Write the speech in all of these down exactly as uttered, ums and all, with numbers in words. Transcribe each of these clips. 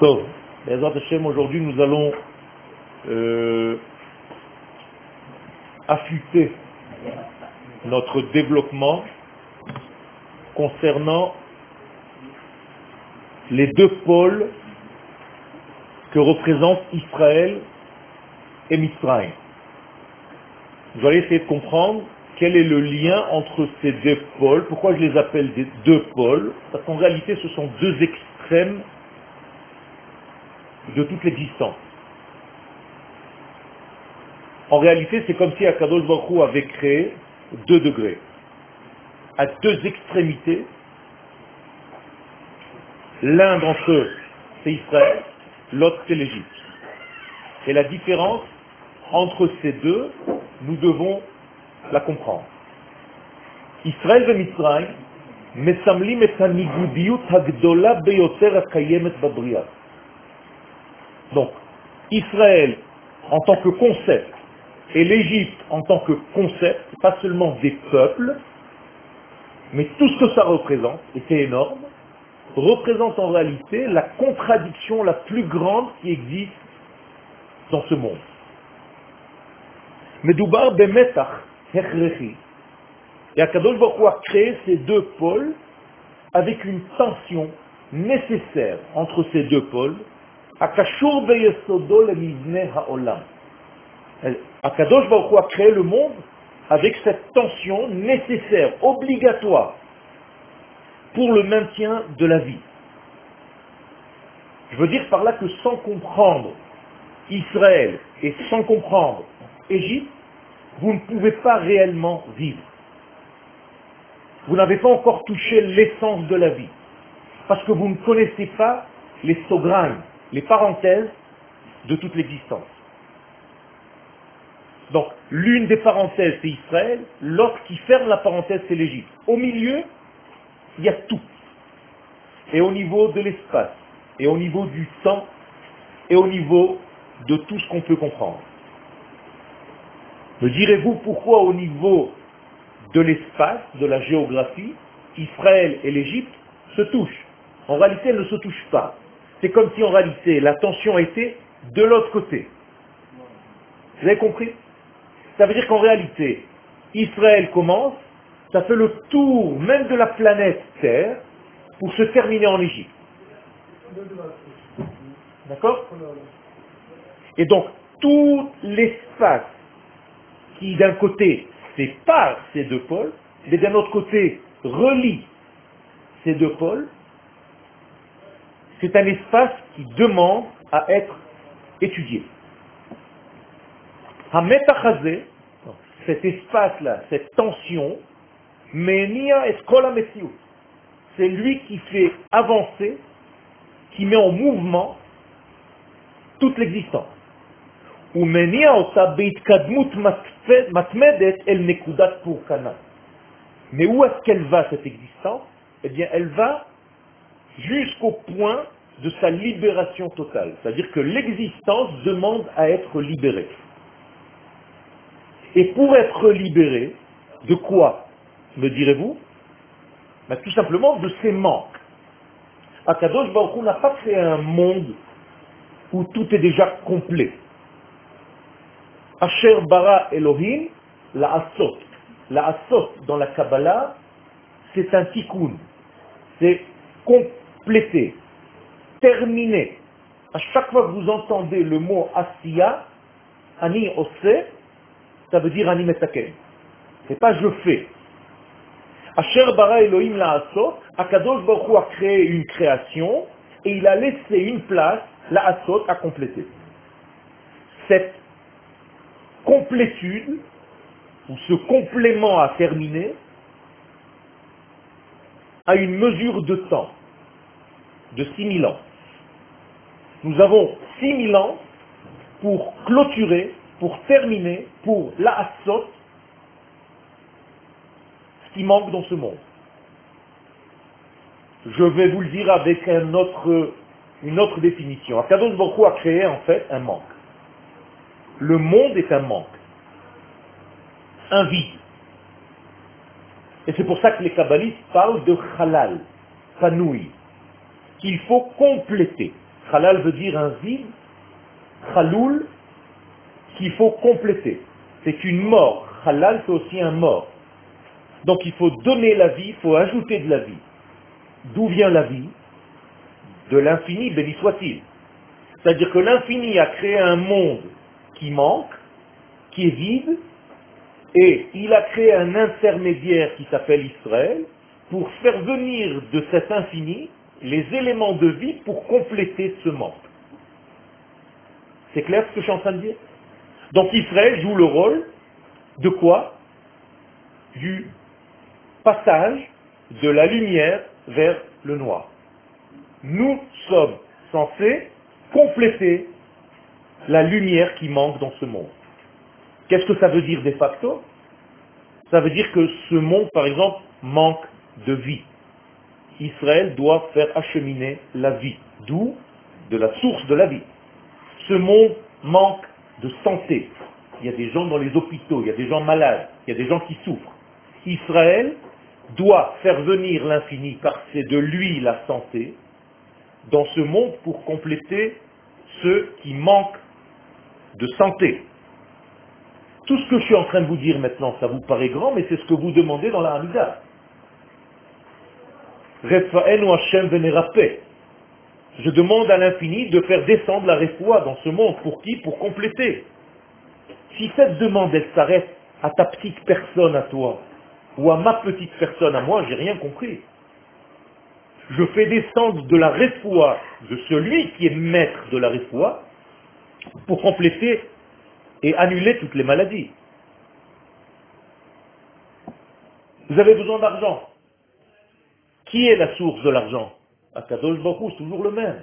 Tov, Bezrat Hashem, aujourd'hui nous allons euh, affûter notre développement concernant les deux pôles que représentent Israël et Mitzrayim. Vous allez essayer de comprendre quel est le lien entre ces deux pôles, pourquoi je les appelle des deux pôles, parce qu'en réalité ce sont deux extrêmes de toute l'existence. En réalité, c'est comme si Akadosh Baruch Hu avait créé deux degrés. À deux extrémités, l'un d'entre eux, c'est Israël, l'autre, c'est l'Égypte. Et la différence entre ces deux, nous devons la comprendre. Israël et Mitzrayim, mesamlim et hanigudiyut hagdola beyoter hakayemet babriya. Donc, Israël en tant que concept et l'Égypte en tant que concept, pas seulement des peuples, mais tout ce que ça représente, et c'est énorme, représente en réalité la contradiction la plus grande qui existe dans ce monde. Medoubar bemetach hechrechi. Et Akadosh Baruch Hu a créé ces deux pôles avec une tension nécessaire entre ces deux pôles. Akashur beyesodo lemivne haolam. Akadosh Baruch Hu a créé le monde avec cette tension nécessaire, obligatoire, pour le maintien de la vie. Je veux dire par là que sans comprendre Israël et sans comprendre Égypte, vous ne pouvez pas réellement vivre. Vous n'avez pas encore touché l'essence de la vie, parce que vous ne connaissez pas les sogragnes, les parenthèses de toute l'existence. Donc, l'une des parenthèses, c'est Israël, l'autre qui ferme la parenthèse, c'est l'Égypte. Au milieu, il y a tout. Et au niveau de l'espace, et au niveau du temps, et au niveau de tout ce qu'on peut comprendre. Me direz-vous pourquoi au niveau de l'espace, de la géographie, Israël et l'Égypte se touchent? En réalité, elles ne se touchent pas. C'est comme si en réalité, la tension était de l'autre côté. Vous avez compris? Ça veut dire qu'en réalité, Israël commence, ça fait le tour même de la planète Terre pour se terminer en Égypte. D'accord? Et donc, tout l'espace qui d'un côté sépare ces deux pôles, mais d'un autre côté relie ces deux pôles, c'est un espace qui demande à être étudié. Hametachazé, cet espace-là, cette tension, Menia Eskola Messiou, c'est lui qui fait avancer, qui met en mouvement toute l'existence. Ou Menia Ota Beitkadmut Matmedet El Nekudat Purkana. Mais où est-ce qu'elle va, cette existence? Eh bien, elle va jusqu'au point de sa libération totale. C'est-à-dire que l'existence demande à être libérée. Et pour être libéré, de quoi, me direz-vous? Ben, tout simplement de ses manques. Akadosh Baruch Hu n'a pas créé un monde où tout est déjà complet. Asher bara Elohim, la asot. La asot dans la Kabbalah, c'est un tikkun. C'est compléter, terminer. À chaque fois que vous entendez le mot asiya, ani ose, ça veut dire ani metaken. C'est pas je fais. Asher bara Elohim la asot, Akadosh Baruch Hu a créé une création et il a laissé une place, la asot, à compléter. Cette complétude, ou ce complément à terminer, a une mesure de temps de six mille ans. Nous avons six mille ans pour clôturer, pour terminer, pour la asot, ce qui manque dans ce monde. Je vais vous le dire avec un autre, une autre définition. Akadosh Baruch Hu a créé en fait un manque. Le monde est un manque, un vide. Et c'est pour ça que les kabbalistes parlent de halal, panoui, qu'il faut compléter. Halal veut dire un vide, Chaloul, qu'il faut compléter. C'est une mort. Halal, c'est aussi un mort. Donc il faut donner la vie, il faut ajouter de la vie. D'où vient la vie? De l'infini, béni soit-il. C'est-à-dire que l'infini a créé un monde qui manque, qui est vide, et il a créé un intermédiaire qui s'appelle Israël pour faire venir de cet infini les éléments de vie pour compléter ce manque. C'est clair ce que je suis en train de dire? Donc Israël joue le rôle de quoi? Du passage de la lumière vers le noir. Nous sommes censés compléter la lumière qui manque dans ce monde. Qu'est-ce que ça veut dire de facto? Ça veut dire que ce monde, par exemple, manque de vie. Israël doit faire acheminer la vie, d'où de la source de la vie. Ce monde manque de santé. Il y a des gens dans les hôpitaux, il y a des gens malades, il y a des gens qui souffrent. Israël doit faire venir l'infini, car c'est de lui la santé, dans ce monde pour compléter ceux qui manquent de santé. Tout ce que je suis en train de vous dire maintenant, ça vous paraît grand, mais c'est ce que vous demandez dans la Hamida. Refa'enu Hashem venerapé. Je demande à l'infini de faire descendre la réfoua dans ce monde. Pour qui? Pour compléter. Si cette demande, elle s'arrête à ta petite personne à toi, ou à ma petite personne à moi, j'ai rien compris. Je fais descendre de la réfoua de celui qui est maître de la réfoua pour compléter et annuler toutes les maladies. Vous avez besoin d'argent. Qui est la source de l'argent? Akadosh Baruch Hu, c'est toujours le même.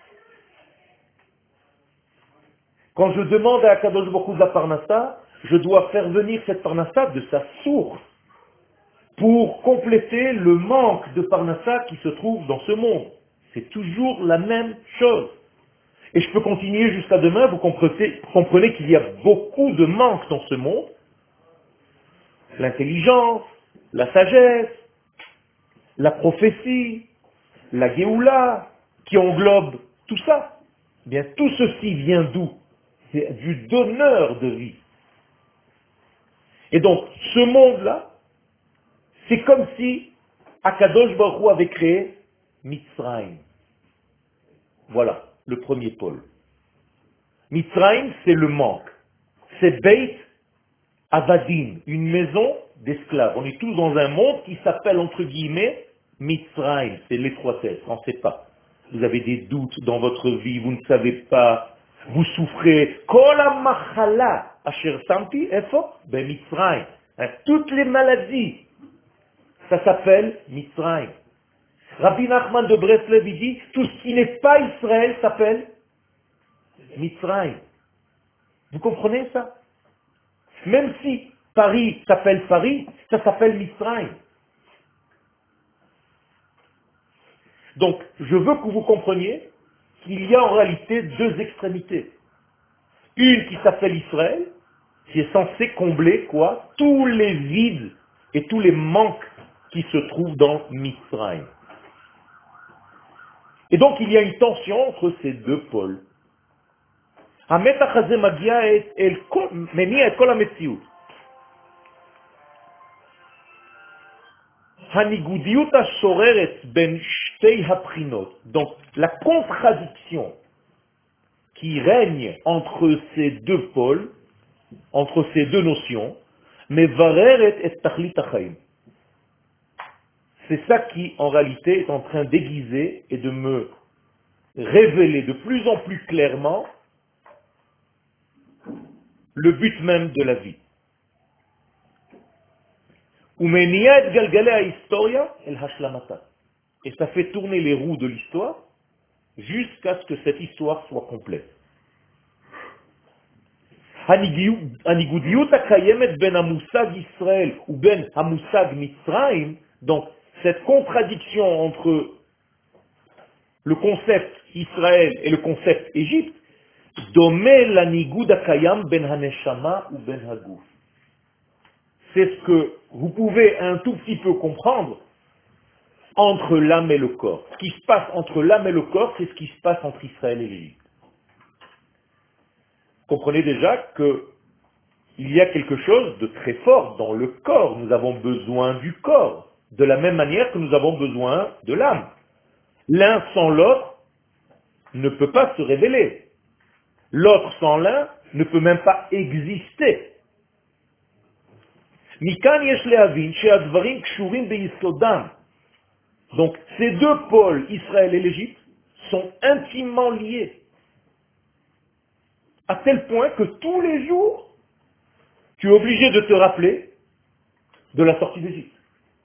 Quand je demande à Akadosh Baruch Hu de la parnassa, je dois faire venir cette parnassa de sa source pour compléter le manque de parnassa qui se trouve dans ce monde. C'est toujours la même chose. Et je peux continuer jusqu'à demain, vous comprenez, comprenez qu'il y a beaucoup de manques dans ce monde. L'intelligence, la sagesse, la prophétie, la Géoula, qui englobe tout ça. Eh bien, tout ceci vient d'où? C'est du donneur de vie. Et donc, ce monde-là, c'est comme si Akadosh Baruch Hu avait créé Mitzrayim. Voilà, le premier pôle. Mitzrayim, c'est le manque. C'est Beit Avadim, une maison d'esclaves. On est tous dans un monde qui s'appelle, entre guillemets, Mitzrayim. C'est l'étroitesse, on ne sait pas. Vous avez des doutes dans votre vie, vous ne savez pas, vous souffrez. Kol ha-machala asher samti efo be-Mitzrayim. Toutes les maladies, ça s'appelle Mitzrayim. Rabbi Nachman de Breslev dit, tout ce qui n'est pas Israël s'appelle Mitzrayim. Vous comprenez ça? Même si Paris s'appelle Paris, ça s'appelle Mitzrayim. Donc, je veux que vous compreniez qu'il y a en réalité deux extrémités. Une qui s'appelle Israël, qui est censée combler quoi? Tous les vides et tous les manques qui se trouvent dans Mitzrayim. Et donc, il y a une tension entre ces deux pôles. המתח הזה מגיע את, אל כל, מניע את כל המציאות. הניגודיות השוררת בין שתי הבחינות, donc la contradiction qui règne entre ces deux pôles, entre ces deux notions, מבררת את תכלית החיים. C'est ça qui, en réalité, est en train d'aiguiser et de me révéler de plus en plus clairement le but même de la vie. Et ça fait tourner les roues de l'histoire jusqu'à ce que cette histoire soit complète. Donc, cette contradiction entre le concept Israël et le concept Égypte, c'est ce que vous pouvez un tout petit peu comprendre entre l'âme et le corps. Ce qui se passe entre l'âme et le corps, c'est ce qui se passe entre Israël et l'Égypte. Comprenez déjà que il y a quelque chose de très fort dans le corps. Nous avons besoin du corps, de la même manière que nous avons besoin de l'âme. L'un sans l'autre ne peut pas se révéler. L'autre sans l'un ne peut même pas exister. Mikan yesh lehavin she'advarim kshurim beyisodam. Donc ces deux pôles, Israël et l'Égypte, sont intimement liés. À tel point que tous les jours, tu es obligé de te rappeler de la sortie d'Égypte.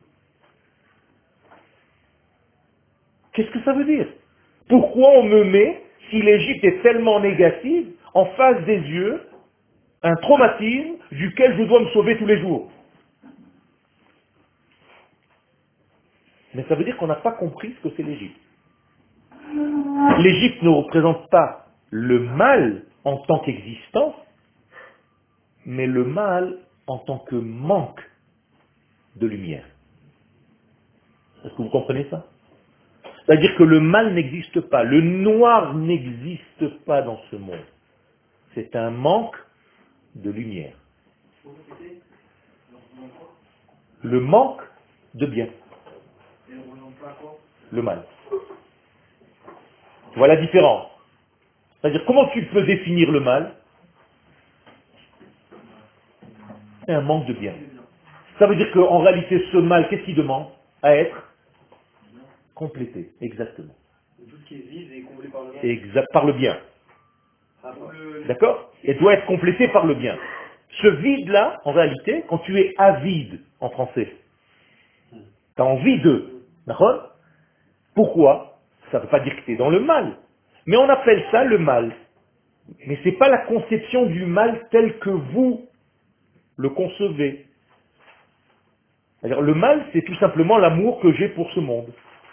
Qu'est-ce que ça veut dire? Pourquoi on me met, si l'Égypte est tellement négative, en face des yeux, un traumatisme duquel je dois me sauver tous les jours? Mais ça veut dire qu'on n'a pas compris ce que c'est l'Égypte. L'Égypte ne représente pas le mal en tant qu'existence, mais le mal en tant que manque de lumière. Est-ce que vous comprenez ça? C'est-à-dire que le mal n'existe pas, le noir n'existe pas dans ce monde. C'est un manque de lumière. Le manque de bien. Le mal. Voilà la différence. C'est-à-dire, comment tu peux définir le mal? C'est un manque de bien. Ça veut dire qu'en réalité, ce mal, qu'est-ce qu'il demande? À être complété. Exactement. Tout ce qui est vide est comblé par le bien. Exact, par le bien. D'accord? Et doit être complété par le bien. Ce vide-là, en réalité, quand tu es avide, en français, tu as envie de. D'accord? Pourquoi? Ça ne veut pas dire que tu es dans le mal. Mais on appelle ça le mal. Mais ce n'est pas la conception du mal tel que vous le concevez. C'est-à-dire, le mal, c'est tout simplement l'amour que j'ai pour ce monde.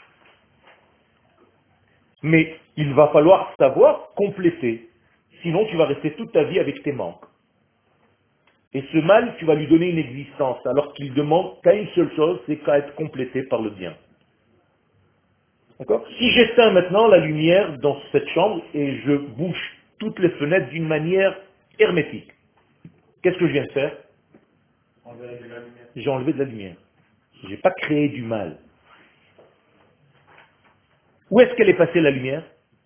Mais il va falloir savoir compléter. Sinon, tu vas rester toute ta vie avec tes manques. Et ce mal, tu vas lui donner une existence, alors qu'il demande qu'à une seule chose, c'est qu'à être complété par le bien. D'accord? Si j'éteins maintenant la lumière dans cette chambre et je bouche toutes les fenêtres d'une manière hermétique, qu'est-ce que je viens de faire? J'ai enlevé de la lumière. Je n'ai pas créé du mal. Où est-ce qu'elle est passée la lumière?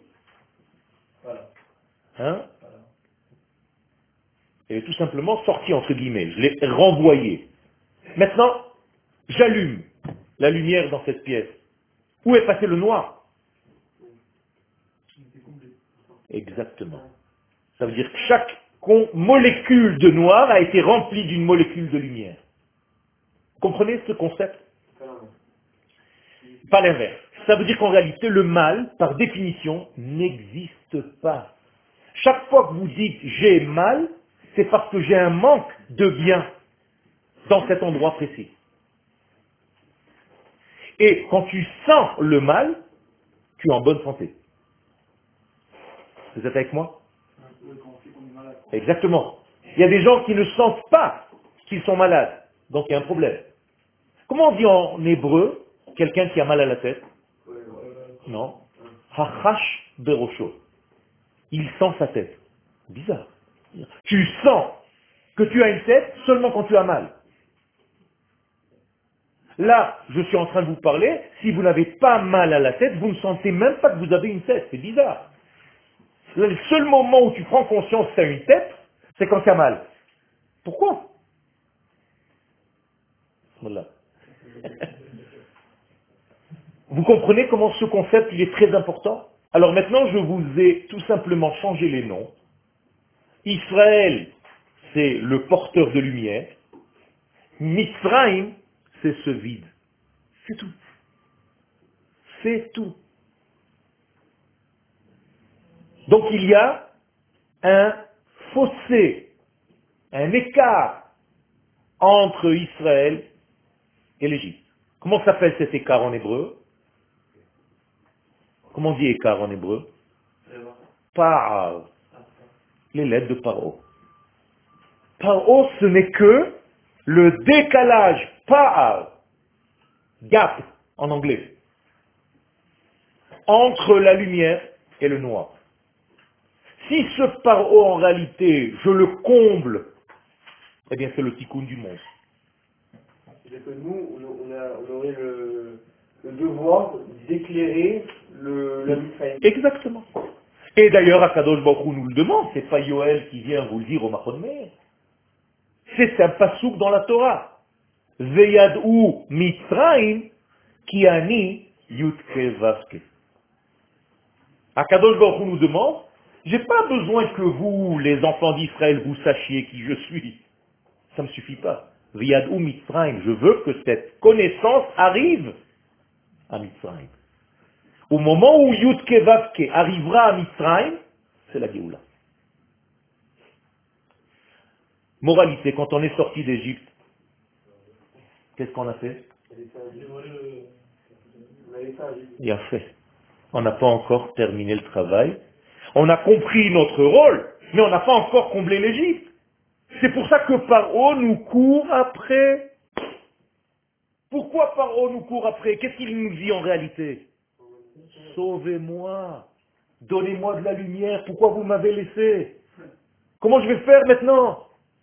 Hein? Elle est tout simplement sortie entre guillemets. Je l'ai renvoyée. Maintenant, j'allume la lumière dans cette pièce. Où est passé le noir? Exactement. Ça veut dire que chaque con- molécule de noir a été remplie d'une molécule de lumière. Comprenez ce concept? Pas l'inverse. Ça veut dire qu'en réalité, le mal, par définition, n'existe pas. Chaque fois que vous dites j'ai mal, c'est parce que j'ai un manque de bien dans cet endroit précis. Et quand tu sens le mal, tu es en bonne santé. Vous êtes avec moi? Exactement. Il y a des gens qui ne sentent pas qu'ils sont malades. Donc il y a un problème. Comment on dit en hébreu quelqu'un qui a mal à la tête? Non. Hachash berosho. Il sent sa tête. Bizarre. Tu sens que tu as une tête seulement quand tu as mal. Là, je suis en train de vous parler, si vous n'avez pas mal à la tête, vous ne sentez même pas que vous avez une tête. C'est bizarre. Le seul moment où tu prends conscience que tu as une tête, c'est quand tu as mal. Pourquoi? Voilà. Vous comprenez comment ce concept il est très important? Alors maintenant, je vous ai tout simplement changé les noms. Israël, c'est le porteur de lumière. Mitzrayim, c'est ce vide. C'est tout. C'est tout. Donc il y a un fossé, un écart entre Israël et l'Égypte. Comment s'appelle cet écart en hébreu? Comment on dit écart en hébreu? Par. Les lettres de Paro. Paro, ce n'est que le décalage, par, gap en anglais. entre la lumière et le noir. Si ce paro en réalité, je le comble, eh bien c'est le tikkun du monde. C'est-à-dire que nous, on, a, on aurait le, le devoir d'éclairer le, la mitzvah. Exactement. Et d'ailleurs, Akadosh Baruch Hu nous le demande, c'est pas Yoël qui vient vous le dire au Machon Meir. C'est un pasouk dans la Torah. Veyadou Mitzrayim ki ani yutke vavke. Akadosh Baruch Hu nous demande, j'ai pas besoin que vous, les enfants d'Israël, vous sachiez qui je suis. Ça ne me suffit pas. Veyadou Mitzrayim, je veux que cette connaissance arrive à Mitzrayim. Au moment où Yutke Vavke arrivera à Mitzrayim, c'est la Géoula. Moralité, quand on est sorti d'Égypte, qu'est-ce qu'on a fait? Il a fait. On n'a pas encore terminé le travail. On a compris notre rôle, mais on n'a pas encore comblé l'Égypte. C'est pour ça que Paro nous court après. Pourquoi Paro nous court après? Qu'est-ce qu'il nous dit en réalité? Sauvez-moi, donnez-moi de la lumière, pourquoi vous m'avez laissé? Comment je vais faire maintenant?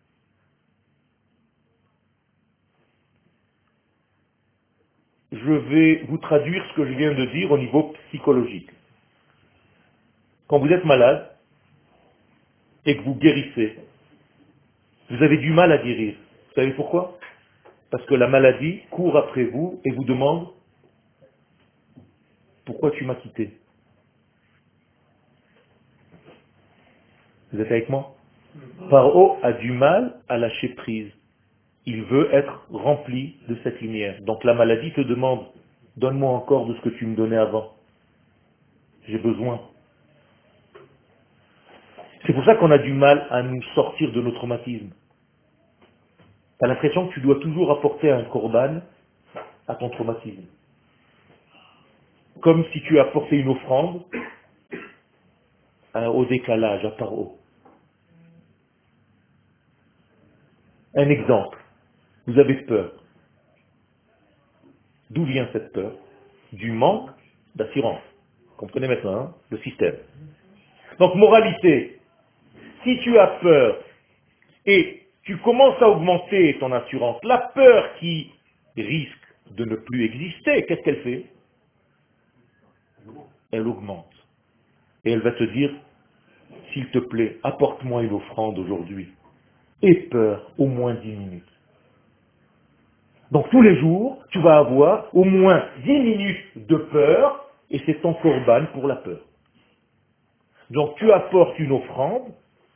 Je vais vous traduire ce que je viens de dire au niveau psychologique. Quand vous êtes malade et que vous guérissez, vous avez du mal à guérir. Vous savez pourquoi? Parce que la maladie court après vous et vous demande pourquoi tu m'as quitté. Vous êtes avec moi? Paro a du mal à lâcher prise. Il veut être rempli de cette lumière. Donc la maladie te demande, donne-moi encore de ce que tu me donnais avant. J'ai besoin. C'est pour ça qu'on a du mal à nous sortir de nos traumatismes. Tu as l'impression que tu dois toujours apporter un korban à ton traumatisme. Comme si tu apportais une offrande euh, au décalage, à Paro. Un exemple. Vous avez peur. D'où vient cette peur? Du manque d'assurance. Comprenez maintenant hein, le système. Donc moralité, si tu as peur et tu commences à augmenter ton assurance, la peur qui risque de ne plus exister, qu'est-ce qu'elle fait? Elle augmente. Et elle va te dire, s'il te plaît, apporte-moi une offrande aujourd'hui. Aie peur au moins dix minutes. Donc tous les jours, tu vas avoir au moins dix minutes de peur, et c'est ton korban pour la peur. Donc tu apportes une offrande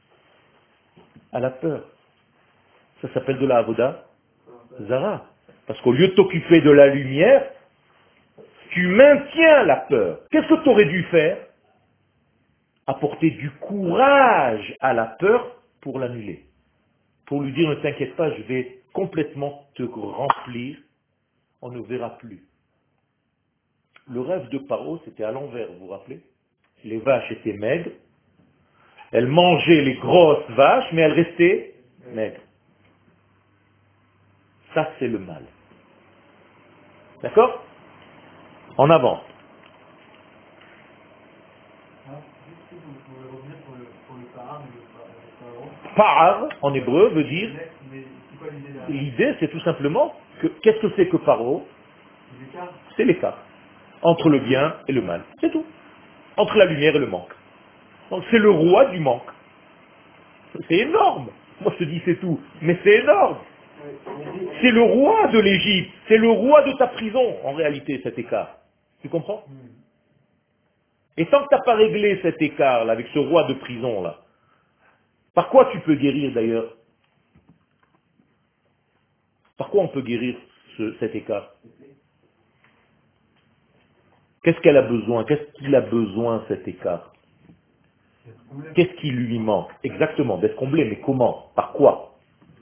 à la peur. Ça s'appelle de la avoda zara. Parce qu'au lieu de t'occuper de la lumière, tu maintiens la peur. Qu'est-ce que tu aurais dû faire? Apporter du courage à la peur pour l'annuler. Pour lui dire, ne t'inquiète pas, je vais complètement te remplir, on ne verra plus. Le rêve de Paro, c'était à l'envers, vous vous rappelez? Les vaches étaient maigres, elles mangeaient les grosses vaches, mais elles restaient maigres. Ça, c'est le mal. D'accord? En avant. Par, en hébreu, veut dire, l'idée, c'est tout simplement, que qu'est-ce que c'est que Paro? C'est l'écart entre le bien et le mal. C'est tout. Entre la lumière et le manque. Donc c'est le roi du manque. C'est énorme. Moi je te dis c'est tout, mais c'est énorme. C'est le roi de l'Égypte. C'est le roi de ta prison, en réalité, cet écart. Tu comprends? Et tant que tu n'as pas réglé cet écart-là, avec ce roi de prison-là, par quoi tu peux guérir d'ailleurs? Par quoi on peut guérir ce- cet écart? Qu'est-ce qu'elle a besoin? Qu'est-ce qu'il a besoin, cet écart? Qu'est-ce qui lui manque? Exactement, d'être comblé, mais comment? Par quoi?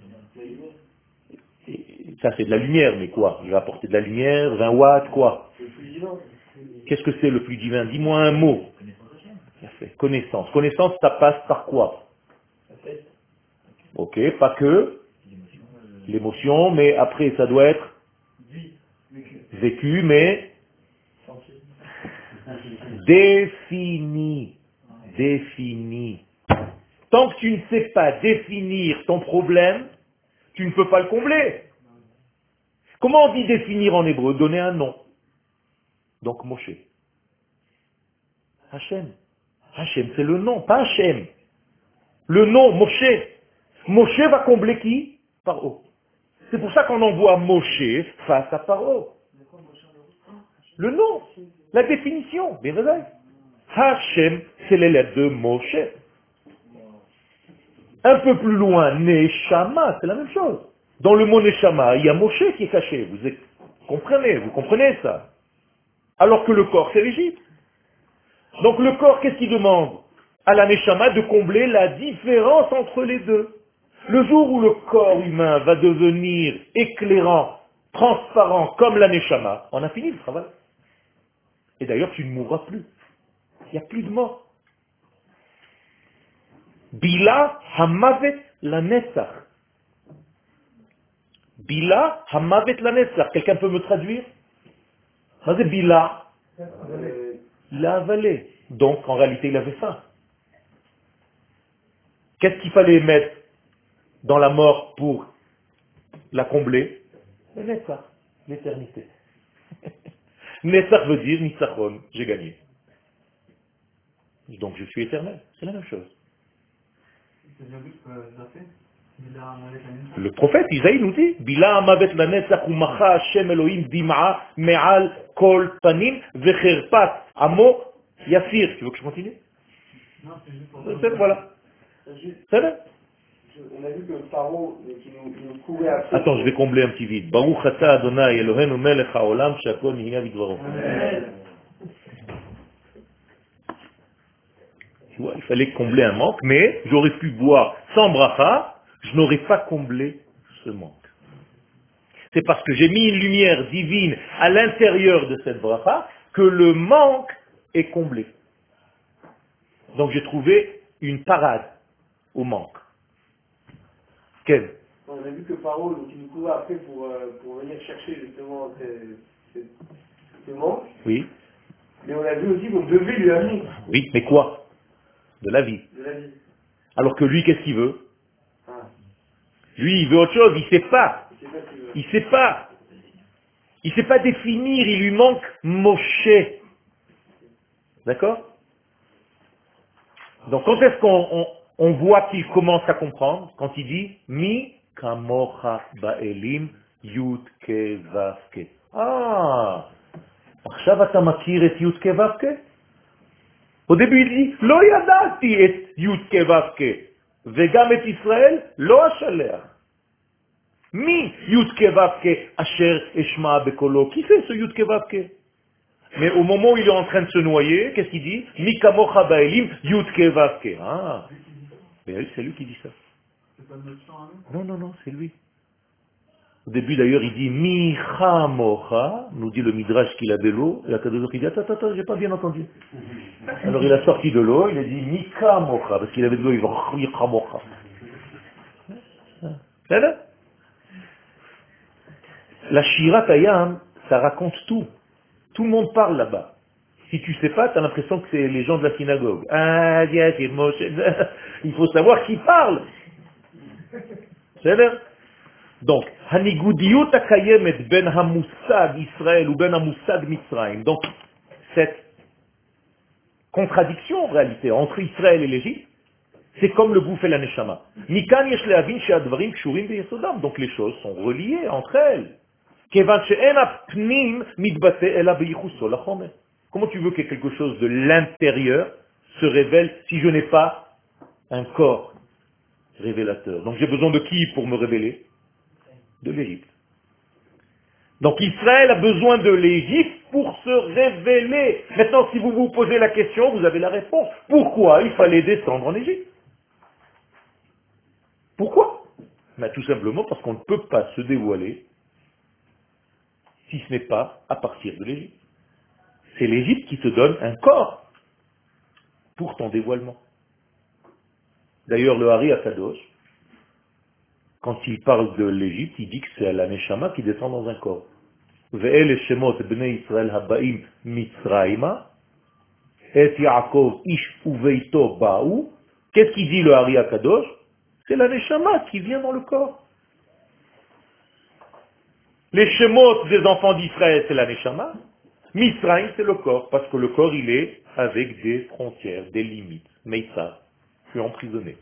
Et ça c'est de la lumière, mais quoi? Je vais apporter de la lumière, vingt watts, quoi? Qu'est-ce que c'est le plus divin? Dis-moi un mot. Connaissance. Connaissance, ça passe par quoi? Ok, pas que l'émotion, mais après ça doit être vécu, mais Défini. Défini. Tant que tu ne sais pas définir ton problème, tu ne peux pas le combler. Comment on dit définir en hébreu? Donner un nom. Donc Moshe. Hachem. Hachem, c'est le nom, pas Hachem. Le nom, Moshe. Moshe va combler qui? Paro. C'est pour ça qu'on envoie Moshe face à Paro. Le nom, la définition, bien vrai. Hachem, c'est les lettres de Moshe. Un peu plus loin, Neshama, c'est la même chose. Dans le mot Neshama, il y a Moshe qui est caché. Vous êtes- comprenez, vous comprenez ça. Alors que le corps, c'est l'Égypte. Donc le corps, qu'est-ce qu'il demande à la Neshama? De combler la différence entre les deux. Le jour où le corps humain va devenir éclairant, transparent comme la Neshama, on a fini le travail. Et d'ailleurs, tu ne mourras plus. Il n'y a plus de mort. Bila hamavet la netzach. Bila hamavet la netzach. Quelqu'un peut me traduire? C'est Bila. Euh, Il a avalé. Donc, en réalité, il avait faim. Qu'est-ce qu'il fallait mettre dans la mort pour la combler? Le netzach, l'éternité. Netzach veut dire Nitzachon, j'ai gagné. Donc, je suis éternel. C'est la même chose. Le prophète Isaïe nous dit Bila amavet la netzach umacha Hashem Elohim dim'a me'al kol panim vecherpat amo yasir. Tu veux que je continue? Non, c'est juste pour C'est- Voilà. Juste, C'est vrai. on a vu que Pharaon, euh, qui nous, qui nous courait après. Attends, je vais combler un petit vide. Baruch ata Adonai Eloheinu melech haolam shakol nihya bidvaro. Amen. Tu vois, il fallait combler un manque, mais j'aurais pu boire sans bracha, je n'aurais pas comblé ce manque. C'est parce que j'ai mis une lumière divine à l'intérieur de cette bracha que le manque est comblé. Donc j'ai trouvé une parade au manque. Quel? On a vu que Pharaon, donc, il nous courait après pour, euh, pour venir chercher justement ces, ces, ces manques. Oui. Mais on a vu aussi qu'on devait lui amener Oui, mais quoi? De la vie. de la vie. Alors que lui, qu'est-ce qu'il veut? Ah, Lui, il veut autre chose, il ne sait pas. je sais pas ce qu'il veut. Il ne sait pas. Il ne sait pas définir, il lui manque Moshe. D'accord? Donc quand est-ce qu'on on, on voit qu'il commence à comprendre? Quand il dit Mi kamocha ba'elim yud ke vav ke. Ah, עכשיו אתה מכיר את י' כ' ו' כ'? Au début il dit לא ידעתי את י' כ' ו' כ' וגם את ישראל לא אשלח. מי י' כ' ו' כ' אשר אשמע בקולו? Qui c'est ce י' כ' ו' כ'? Mais au moment où il est en train de se noyer, qu'est-ce qu'il dit? Mi kamocha ba'elim yud ke vav ke. Ah, mais c'est lui qui dit ça. Non, non, non, c'est lui. Au début d'ailleurs, il dit Mi chamocha, nous dit le midrash qu'il a de l'eau, et la Kadosh il dit attends, attends, attends, j'ai pas bien entendu. Alors il a sorti de l'eau, il a dit Mi kamocha, parce qu'il avait de l'eau, il va Mi chamocha. C'est là. La Shirat Hayam, ça raconte tout. Tout le monde parle là-bas. Si tu sais pas, tu as l'impression que c'est les gens de la synagogue. Ah, c'est Moshe. Il faut savoir qui parle. C'est vrai? Donc, Hanigudiyut akayemet ben hamusag Israël ou ben hamusag Mitzrayim. Donc, cette contradiction en réalité entre Israël et l'Égypte, c'est comme le gouffre et la neshama. Mikan yesh lehavin she'advarim kshurim beyesodam. Donc les choses sont reliées entre elles. Kevan she'en hapnim mitbate ela beyichuso lachomer. Comment tu veux que quelque chose de l'intérieur se révèle si je n'ai pas un corps révélateur? Donc j'ai besoin de qui pour me révéler? De l'Égypte. Donc Israël a besoin de l'Égypte pour se révéler. Maintenant, si vous vous posez la question, vous avez la réponse. Pourquoi il fallait descendre en Égypte? Pourquoi? Ben, tout simplement parce qu'on ne peut pas se dévoiler si ce n'est pas à partir de l'Égypte. C'est l'Égypte qui te donne un corps pour ton dévoilement. D'ailleurs, le Hari Akadosh, quand il parle de l'Égypte, il dit que c'est la Neshama qui descend dans un corps. Ve'el shemot bnei Israël habaim mitzrayma, Et Yaakov ish uveito ba'u. Qu'est-ce qu'il dit le Ari Akadosh? C'est la Neshama qui vient dans le corps. Les Shemot des enfants d'Israël, c'est la Neshama. Misraïm, c'est le corps, parce que le corps, il est avec des frontières, des limites. Mais ça, je suis emprisonné.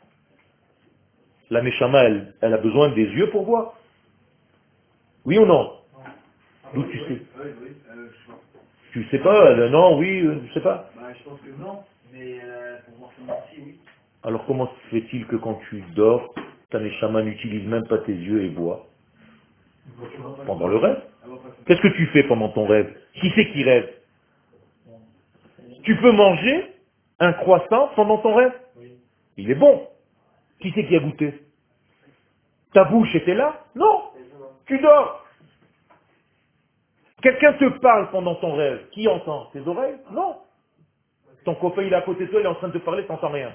La Neshama, elle, elle a besoin des yeux pour voir. Oui ou non? D'où tu sais? Oui, oui, euh, je pense. Tu sais pas? euh, Non, oui, euh, je sais pas. Bah, je pense que non, mais euh, pour voir son si, oui. Alors comment se fait-il que quand tu dors, ta Neshama n'utilise même pas tes yeux et voit? Pendant le rêve. Qu'est-ce que tu fais pendant ton rêve? Qui c'est qui rêve? Tu peux manger un croissant pendant ton rêve? Il est bon. Qui c'est qui a goûté? Ta bouche était là? Non. Tu dors. Quelqu'un te parle pendant ton rêve. Qui entend? Tes oreilles? Non. Ton copain, il est à côté de toi, il est en train de te parler, tu n'entends rien.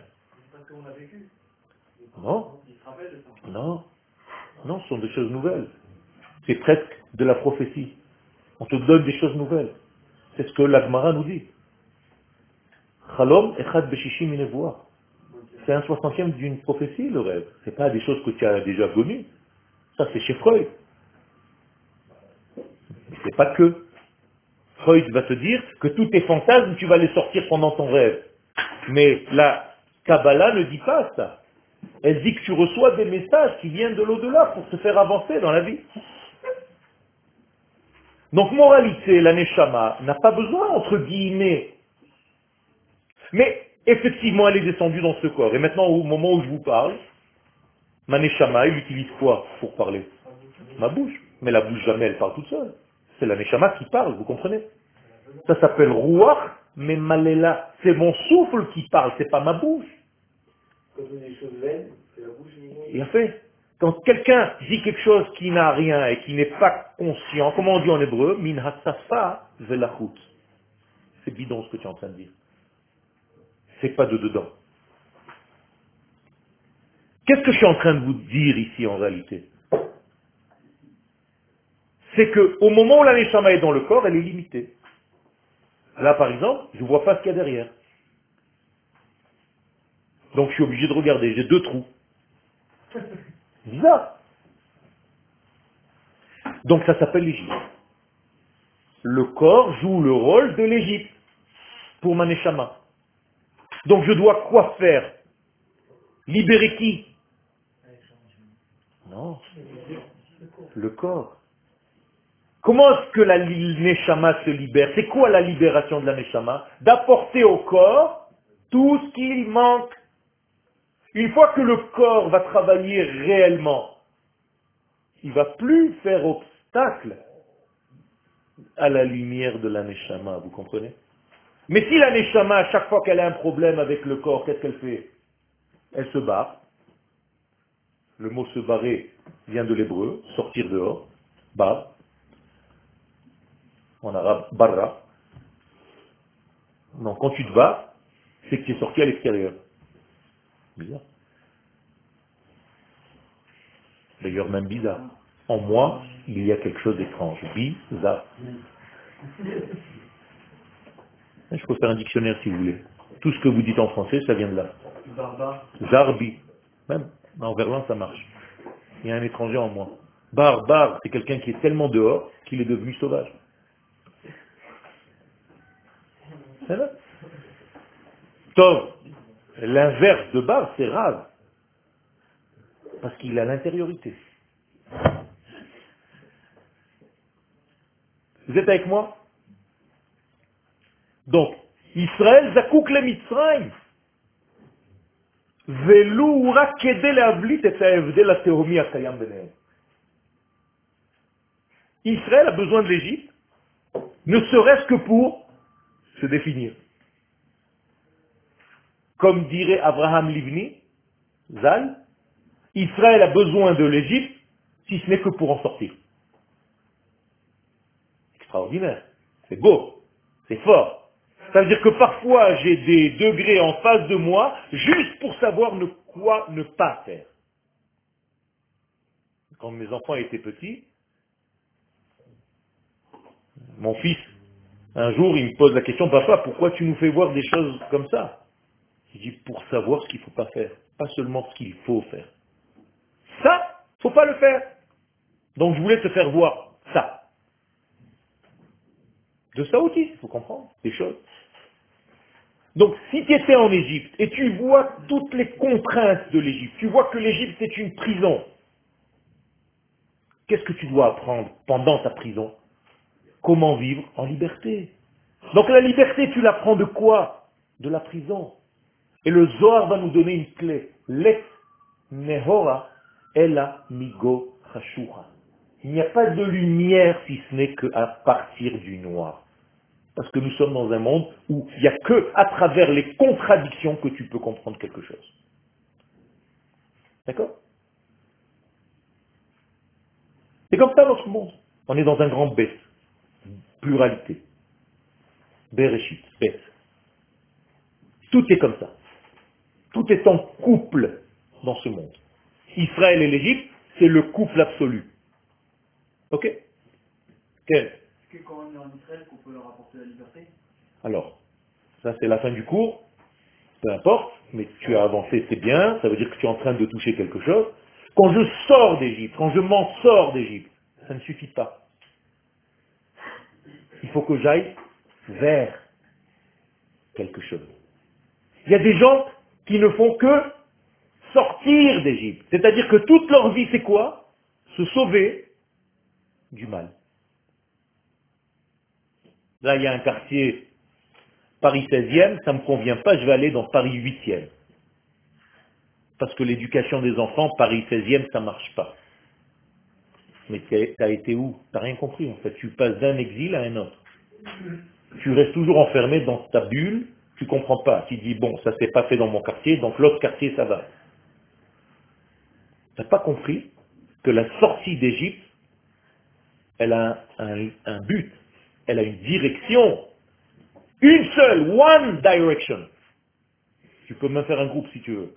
Non. Non. Non, ce sont des choses nouvelles. C'est presque de la prophétie. On te donne des choses nouvelles. C'est ce que l'Agmara nous dit. Chalom echad beshishim minevoa. C'est un soixantième d'une prophétie, le rêve. C'est pas des choses que tu as déjà connues. Ça, c'est chez Freud. C'est pas que. Freud va te dire que tous tes fantasmes, tu vas les sortir pendant ton rêve. Mais la Kabbalah ne dit pas ça. Elle dit que tu reçois des messages qui viennent de l'au-delà pour te faire avancer dans la vie. Donc, moralité, la Neshama n'a pas besoin, entre guillemets. Mais, effectivement, elle est descendue dans ce corps. Et maintenant, au moment où je vous parle, ma Neshama, elle utilise quoi pour parler? Ma bouche. Mais la bouche, jamais, elle parle toute seule. C'est la Neshama qui parle, vous comprenez? Ça s'appelle Ruach Memalela. C'est mon souffle qui parle, c'est pas ma bouche. Quand on dit des choses vaines, c'est la bouche qui Il a fait. Quand quelqu'un dit quelque chose qui n'a rien et qui n'est pas conscient, comment on dit en hébreu? Min hasafa velachut. C'est bidon ce que tu es en train de dire. C'est pas de dedans. Qu'est-ce que je suis en train de vous dire ici en réalité? C'est que au moment où la neshama est dans le corps, elle est limitée. Là par exemple, je ne vois pas ce qu'il y a derrière. Donc je suis obligé de regarder, j'ai deux trous. Bizarre. Donc ça s'appelle l'Égypte. Le corps joue le rôle de l'Égypte pour ma neshama. Donc je dois quoi faire? Libérer qui? Non, le corps. Comment est-ce que la neshama se libère? C'est quoi la libération de la neshama? D'apporter au corps tout ce qu'il manque. Une fois que le corps va travailler réellement, il ne va plus faire obstacle à la lumière de la neshama, vous comprenez? Mais si la neshama, à chaque fois qu'elle a un problème avec le corps, qu'est-ce qu'elle fait? Elle se barre. Le mot se barrer vient de l'hébreu, sortir dehors. Bar. En arabe, barra. Donc quand tu te bats, c'est que tu es sorti à l'extérieur. Bizarre. D'ailleurs même bizarre. En moi, il y a quelque chose d'étrange. Bizarre. Je peux faire un dictionnaire si vous voulez. Tout ce que vous dites en français, ça vient de là. Barbare. Zarbi. Même en verlan, ça marche. Il y a un étranger en moi. Bar, bar, c'est quelqu'un qui est tellement dehors qu'il est devenu sauvage. C'est là. Tov. L'inverse de bar, c'est rave. Parce qu'il a l'intériorité. Vous êtes avec moi? Donc, Israël zakouk le Mitzrayim. Velou rak kedei lehavlit et ha'hevdel hatehomi hakayam benehem. Israël a besoin de l'Égypte, ne serait-ce que pour se définir. Comme dirait Abraham Livni, Zal, Israël a besoin de l'Égypte, si ce n'est que pour en sortir. Extraordinaire. C'est beau. C'est fort. Ça veut dire que parfois j'ai des degrés en face de moi, juste pour savoir ne quoi ne pas faire. Quand mes enfants étaient petits, mon fils, Un jour, il me pose la question, papa, pourquoi tu nous fais voir des choses comme ça? Je dis, pour savoir ce qu'il ne faut pas faire, pas seulement ce qu'il faut faire. Ça, il ne faut pas le faire. Donc je voulais te faire voir ça. De ça aussi, il faut comprendre des choses. Donc si tu étais en Égypte et tu vois toutes les contraintes de l'Égypte, tu vois que l'Égypte c'est une prison, qu'est-ce que tu dois apprendre pendant ta prison? Comment vivre en liberté. Donc la liberté, tu l'apprends de quoi? De la prison. Et le Zohar va nous donner une clé. Let nehora ela migo chashura. Il n'y a pas de lumière si ce n'est qu'à partir du noir. Parce que nous sommes dans un monde où il n'y a que à travers les contradictions que tu peux comprendre quelque chose. D'accord? C'est comme ça notre monde. On est dans un grand bête. Pluralité. Bereshit, bête. Tout est comme ça. Tout est en couple dans ce monde. Israël et l'Égypte, c'est le couple absolu. Ok? Quel? Est-ce que quand on est en Israël, qu'on peut leur apporter la liberté? Alors, ça c'est la fin du cours. Peu importe, mais tu as avancé, c'est bien. Ça veut dire que tu es en train de toucher quelque chose. Quand je sors d'Égypte, quand je m'en sors d'Égypte, ça ne suffit pas. Il faut que j'aille vers quelque chose. Il y a des gens qui ne font que sortir d'Égypte. C'est-à-dire que toute leur vie, c'est quoi? Se sauver du mal. Là, il y a un quartier, Paris seizième, ça ne me convient pas, je vais aller dans Paris huitième. Parce que l'éducation des enfants, Paris seizième, ça ne marche pas. Mais tu as été où? Tu n'as rien compris en fait. Tu passes d'un exil à un autre. Tu restes toujours enfermé dans ta bulle, tu ne comprends pas. Tu dis, bon, ça ne s'est pas fait dans mon quartier, donc l'autre quartier, ça va. Tu n'as pas compris que la sortie d'Égypte, elle a un, un, un but, elle a une direction. Une seule, one direction. Tu peux même faire un groupe si tu veux.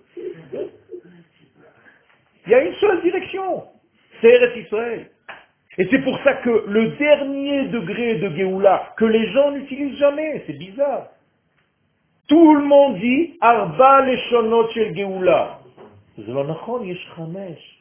Il y a une seule direction. C'est Eretz Israël. Et c'est pour ça que le dernier degré de Géoula, que les gens n'utilisent jamais, c'est bizarre. Tout le monde dit Arba leshonot shel Géoula. זה לא נכון, יש חמש.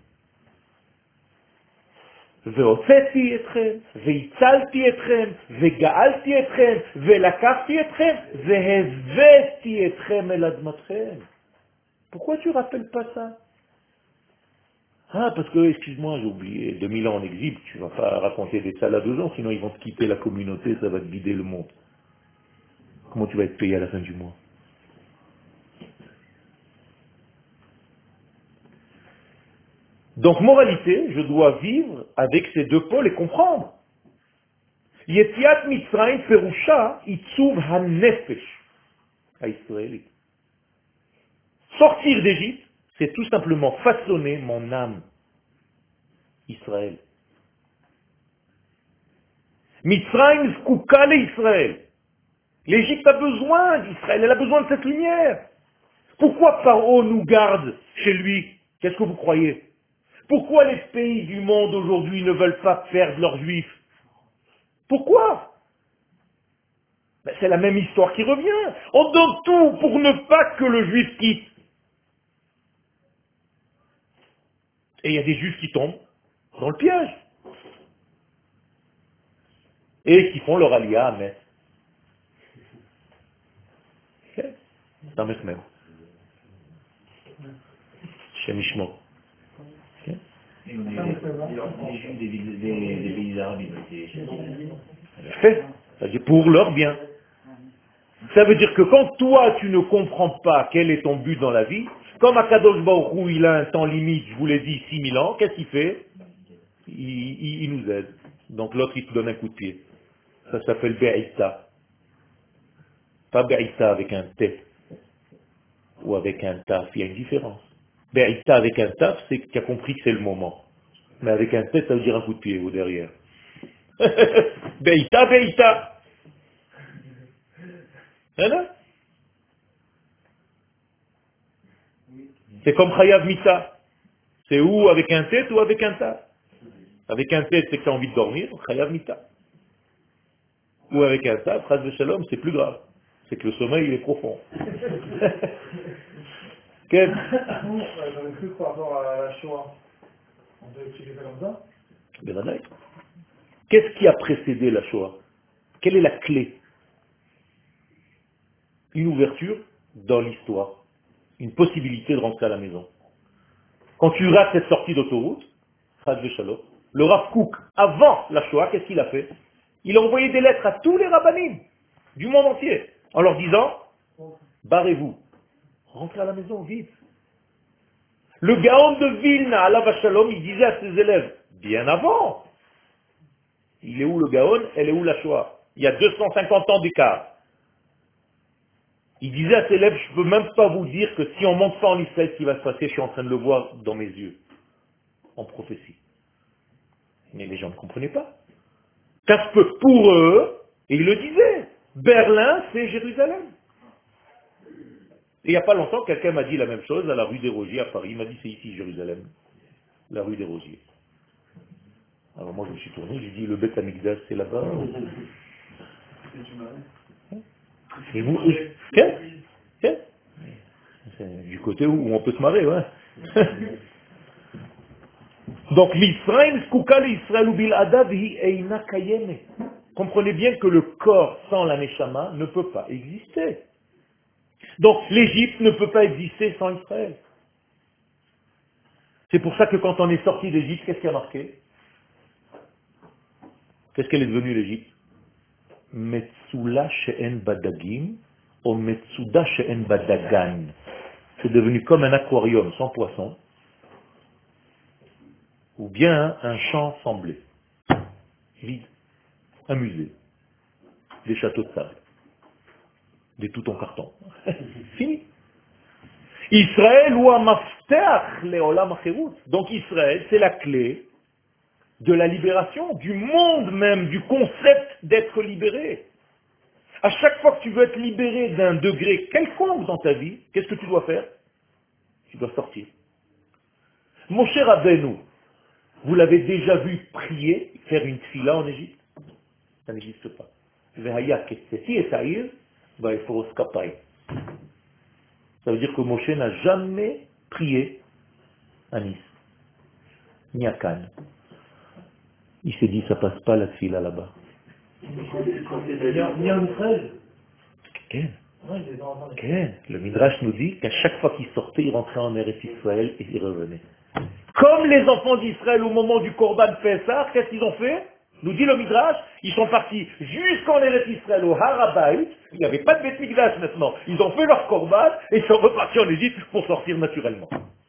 והוצאתי אתכם, והצלתי אתכם, וגאלתי אתכם, ולקחתי אתכם, והבאתי אתכם אל אדמתכם. Pourquoi tu rappelles pas ça? Ah, parce que, excuse-moi, j'ai oublié, deux mille ans en exil, tu vas pas raconter des salades aux gens, sinon ils vont te quitter la communauté, ça va te vider le monde. Comment tu vas être payé à la fin du mois? Donc, moralité, je dois vivre avec ces deux pôles et comprendre. Yetiat Mitzrayim Perusha Itzuv HaNefesh HaYisraéli. Sortir d'Égypte, c'est tout simplement façonner mon âme, Israël. Mitzrayim Zkuka le Israël. L'Égypte a besoin d'Israël, elle a besoin de cette lumière. Pourquoi Paro nous garde chez lui? Qu'est-ce que vous croyez? Pourquoi les pays du monde aujourd'hui ne veulent pas perdre leurs juifs? Pourquoi? Ben, c'est la même histoire qui revient. On donne tout pour ne pas que le juif quitte. Et il y a des juifs qui tombent dans le piège. Et qui font leur alia à Metz. C'est un mec même. Chez Mishmo. Et on est les juifs des villes- des- des pays arabes, c'est Fait. C'est-à-dire pour leur bien. Ça veut dire que quand toi, tu ne comprends pas quel est ton but dans la vie, comme Akadosh Baruch Hu, il a un temps limite, je vous l'ai dit, six mille ans, qu'est-ce qu'il fait? il, il, il nous aide. Donc l'autre, il te donne un coup de pied. Ça s'appelle Be'ita. Pas Be'ita avec un T ou avec un Taf. Il y a une différence. Be'ita avec un Taf, c'est que tu as compris que c'est le moment. Mais avec un T, ça veut dire un coup de pied au derrière. Be'ita, Be'ita. Voilà. C'est comme Chayav Mita. C'est ou avec un tête ou avec un tas. Avec un tête, c'est que tu as envie de dormir. Chayav Mita. ou avec un sabre, Chas v'Shalom, c'est plus grave. C'est que le sommeil, il est profond. Quel Dans le truc par rapport à la Shoah, on peut expliquer ça comme ça? Ben, qu'est-ce qui a précédé la Shoah? Quelle est la clé? Une ouverture dans l'histoire, une possibilité de rentrer à la maison. Quand tu rates cette sortie d'autoroute, le Rav Kook, avant la Shoah, qu'est-ce qu'il a fait? Il a envoyé des lettres à tous les rabbinim du monde entier, en leur disant, barrez-vous, rentrez à la maison vite. Le Gaon de Vilna, Alav Shalom, il disait à ses élèves, bien avant, il est où le Gaon, elle est où la Shoah? Il y a deux cent cinquante ans d'écart. Il disait à ses élèves, je ne peux même pas vous dire que si on monte pas en Israël, ce qui va se passer, je suis en train de le voir dans mes yeux, en prophétie. Mais les gens ne comprenaient pas. Parce que pour eux, et ils le disaient, Berlin, c'est Jérusalem. Et il n'y a pas longtemps, quelqu'un m'a dit la même chose à la rue des Rosiers à Paris. Il m'a dit, c'est ici Jérusalem, la rue des Rosiers. Alors moi, je me suis tourné, j'ai dit, le Beth Amikdash, c'est là-bas. Et vous, qu'est-ce Qu'est-ce C'est du côté où on peut se marrer, ouais. Donc, l'Israël, comprenez bien que le corps sans la Neshama ne peut pas exister. Donc, l'Égypte ne peut pas exister sans Israël. C'est pour ça que quand on est sorti d'Égypte, qu'est-ce qui a marqué? Qu'est-ce qu'elle est devenue l'Égypte? Metsula she'en badagim, ou Metsuda she'en badagan. C'est devenu comme un aquarium sans poisson, ou bien un champ sans blé, vide, un musée, des châteaux de sable, des tout en carton. Fini. Israël ou Amafteach leolam acherut. Donc Israël, c'est la clé de la libération, du monde même, du concept d'être libéré. À chaque fois que tu veux être libéré d'un degré quelconque dans ta vie, qu'est-ce que tu dois faire? Tu dois sortir. Mon cher Rabbeinu, vous l'avez déjà vu prier, faire une tfila en Égypte? Ça n'existe pas. Ça veut dire que Moshe n'a jamais prié à Nice, ni à Cannes. Il s'est dit, ça passe pas la tfila là-bas. Ni en Israël. Quel? Quel? Le Midrash nous dit qu'à chaque fois qu'il sortait, il rentrait en Eretz Israël et il revenait. Comme les enfants d'Israël au moment du Korban Pessah, qu'est-ce qu'ils ont fait? Nous dit le Midrash, ils sont partis jusqu'en Eretz Israël, au Harabaït, il n'y avait pas de Beth Mikdash maintenant. Ils ont fait leur Korban et ils sont repartis en Égypte pour sortir naturellement.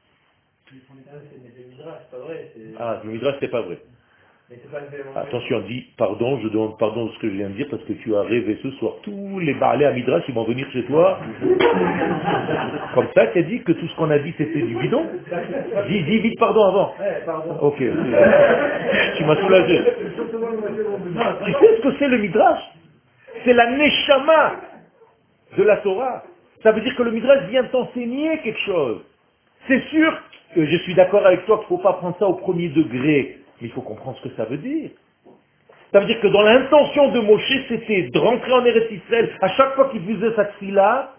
Ah, le Midrash, c'est pas vrai. Attention, dis pardon, je demande pardon de ce que je viens de dire parce que tu as rêvé ce soir. Tous les Baalais à Midrash, ils vont venir chez toi. Comme ça, tu as dit que tout ce qu'on a dit, c'était du bidon. Dis, dis vite pardon avant. Ok. Tu m'as soulagé. Tu sais ce que c'est le Midrash? C'est la Neshama de la Torah. Ça veut dire que le Midrash vient t'enseigner quelque chose. C'est sûr que je suis d'accord avec toi qu'il ne faut pas prendre ça au premier degré. Mais il faut comprendre ce que ça veut dire. Ça veut dire que dans l'intention de Moshe, c'était de rentrer en Eretz Israël. À chaque fois qu'il faisait sa tfila,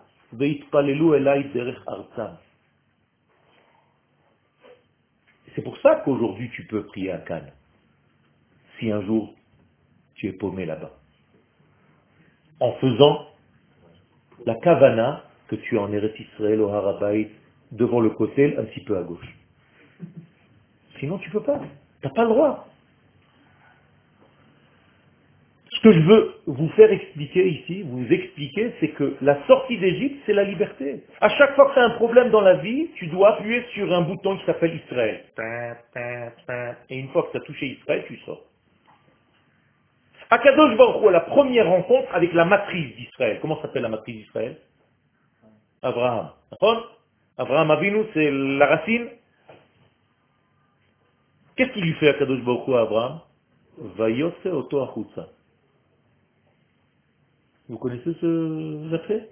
c'est pour ça qu'aujourd'hui tu peux prier à Cannes. Si un jour tu es paumé là-bas. En faisant la kavana que tu es en Eretz Israël au Harabaït, devant le côté, un petit peu à gauche. Sinon tu peux pas. Tu n'as pas le droit. Ce que je veux vous faire expliquer ici, vous expliquer, c'est que la sortie d'Égypte, c'est la liberté. À chaque fois que tu as un problème dans la vie, tu dois appuyer sur un bouton qui s'appelle Israël. Et une fois que tu as touché Israël, tu sors. Akadosh Baruch Hu, la première rencontre avec la matrice d'Israël. Comment s'appelle la matrice d'Israël? Abraham. Abraham Avinu, c'est la racine. Qu'est-ce qu'il lui fait Akadosh Baruch Hu à Abraham? Vayose oto achutza. Vous connaissez ce verset?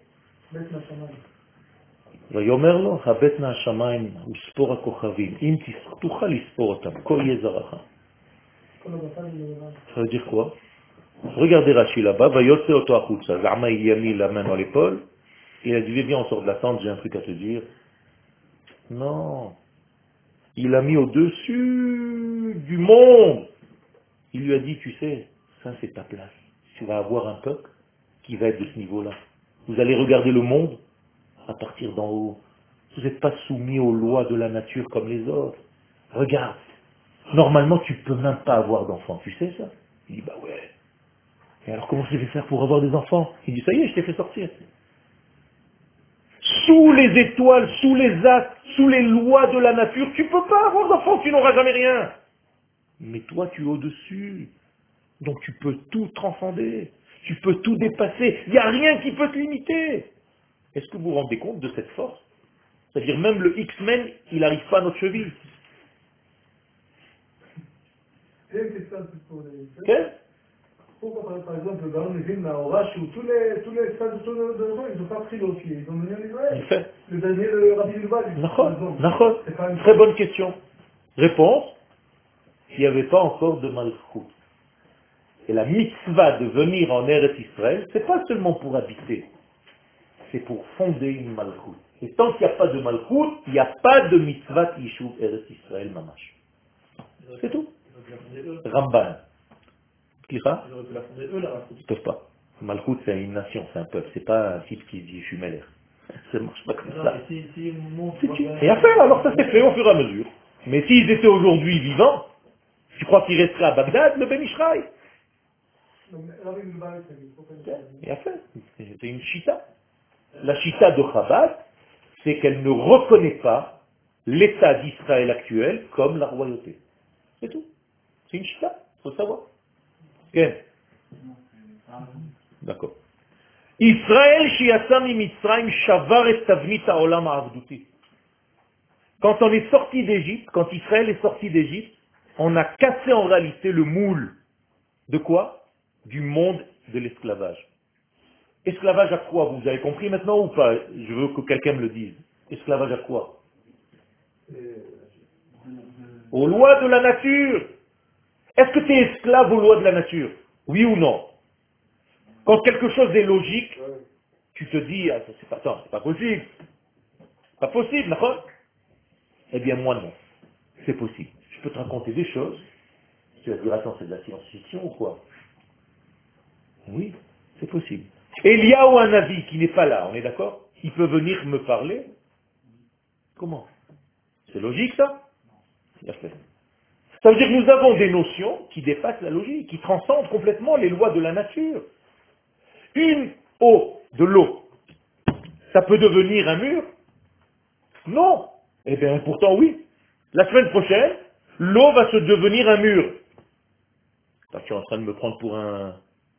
ויאמר לו, הבט נא השמיים וספור הכוכבים, אם תוכל לספור אותם, כה יהיה זרעך. Ça veut dire quoi? Regardez Rashi là-bas, va yotse oto achutza. Zama, il y a mis la main dans l'épaule. Il a dit, viens, on sort de la tente, j'ai un truc à te dire. Non. Il a mis au-dessus du monde. Il lui a dit, tu sais, ça c'est ta place. Tu vas avoir un peuple qui va être de ce niveau-là. Vous allez regarder le monde à partir d'en haut. Vous n'êtes pas soumis aux lois de la nature comme les autres. Regarde, normalement tu peux même pas avoir d'enfants, tu sais ça? Il dit, bah ouais. Et alors comment je vais faire pour avoir des enfants? Il dit, ça y est, je t'ai fait sortir. Sous les étoiles, sous les astres, sous les lois de la nature, tu peux pas avoir d'enfants, tu n'auras jamais rien. Mais toi, tu es au-dessus. Donc tu peux tout transcender. Tu peux tout dépasser. Il n'y a rien qui peut te limiter. Est-ce que vous vous rendez compte de cette force? C'est-à-dire même le X-Men, il n'arrive pas à notre cheville. J'ai une question pour les... Okay? Pourquoi, par exemple, dans les films à Orash, où tous les, tous les stades de de ils n'ont pas pris l'eau, ils ont venu en Israël. Il fait. Le dernier, le Rabbi Bilbao, par exemple. D'accord. C'est pas une Très bonne question. Réponse, il n'y avait pas encore de malchut. Et la mitzvah de venir en Eretz Israël, c'est pas seulement pour habiter, c'est pour fonder une malchut. Et tant qu'il n'y a pas de malchut, il n'y a pas de mitzvah Yishuv Eretz Israël mamash. C'est tout. Ramban. Kira? Ils auraient pu la fonder eux, là. Ils ne peuvent pas. Malchut, c'est une nation, c'est un peuple. C'est pas un type qui dit je suis mêlé. Ça ne marche pas comme Non, ça. mais si, si on monte, C'est moi, tout. quand même- Et à faire, alors ça s'est fait au fur et à mesure. Mais s'ils étaient aujourd'hui vivants, tu crois qu'ils resteraient à Bagdad, le Ben Ishraï? Donc, Rabbi Bilbao, c'est il faut pas Et à faire. C'est une chita. La chita de Chabad, c'est qu'elle ne reconnaît pas l'état d'Israël actuel comme la royauté. C'est tout. C'est une chita, il faut savoir. Bien. D'accord. Israël shiasami mitzrayim shavar et tavnit haolam ha'avduti. Quand on est sorti d'Égypte, quand Israël est sorti d'Égypte, on a cassé en réalité le moule. De quoi? Du monde de l'esclavage. Esclavage à quoi? Vous avez compris maintenant ou pas? Je veux que quelqu'un me le dise. Esclavage à quoi? Aux lois de la nature. Est-ce que tu es esclave aux lois de la nature? Oui ou non? Quand quelque chose est logique, tu te dis, ah, c'est pas, attends, c'est pas possible. C'est pas possible, d'accord? Eh bien, moi non. C'est possible. Je peux te raconter des choses. Tu vas dire, attends, c'est de la science-fiction ou quoi? Oui, c'est possible. Eliyahu, un avis qui n'est pas là, on est d'accord? Il peut venir me parler. Comment? C'est logique ça? Il a fait. Ça veut dire que nous avons des notions qui dépassent la logique, qui transcendent complètement les lois de la nature. Une eau, de l'eau, ça peut devenir un mur? Non. Eh bien, pourtant oui. La semaine prochaine, l'eau va se devenir un mur. Là, tu es en train de me prendre pour un...